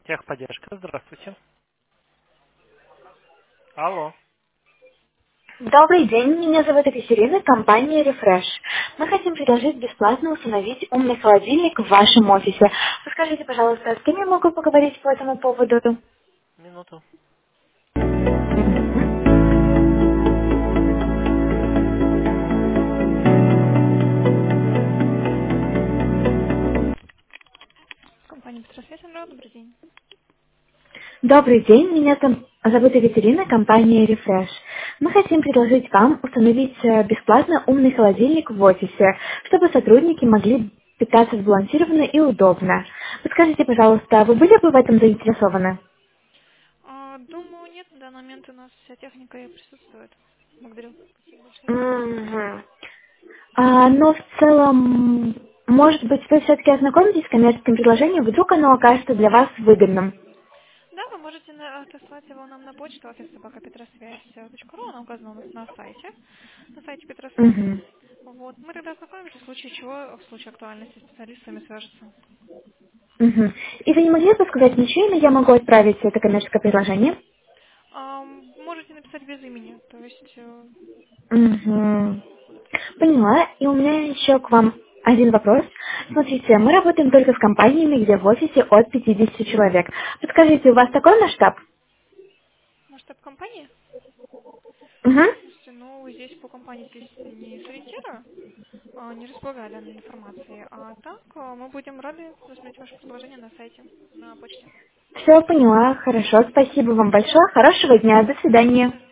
Техподдержка, здравствуйте. Алло. Добрый день, меня зовут Екатерина, компания Refresh. Мы хотим предложить бесплатно установить умный холодильник в вашем офисе. Скажите, пожалуйста, с кем я могу поговорить по этому поводу? Минуту. Мгм. Компания Петросветлана, добрый день. Добрый день, зовут Екатерина, компания Refresh. Мы хотим предложить вам установить бесплатно умный холодильник в офисе, чтобы сотрудники могли питаться сбалансированно и удобно. Подскажите, пожалуйста, вы были бы в этом заинтересованы? Думаю, нет, на данный момент у нас вся техника и присутствует. Благодарю. Спасибо большое. Мгм. Но в целом, может быть, вы все-таки ознакомитесь с коммерческим предложением, вдруг оно окажется для вас выгодным. Да, вы можете отослать его нам на почту офис@петросвязь.ру, она указана у нас на сайте Петросвязь. Мгм. Вот. Мы тогда ознакомимся, в случае чего, в случае актуальности специалист с вами свяжется. Мгм. И вы не могли бы сказать, на чье имя я могу отправить это коммерческое предложение? Можете написать без имени, то есть Мгм. будут. Поняла. И у меня еще к вам один вопрос. Смотрите, мы работаем только с компаниями, где в офисе от 50 человек. Подскажите, у вас такой масштаб? Масштаб компании? Угу. Слушайте, ну здесь по компании здесь не сориентирую, не располагаю данной информацией. А так мы будем рады рассмотреть ваше предложение на сайте, на почте. Все поняла. Хорошо. Спасибо вам большое. Хорошего дня. До свидания.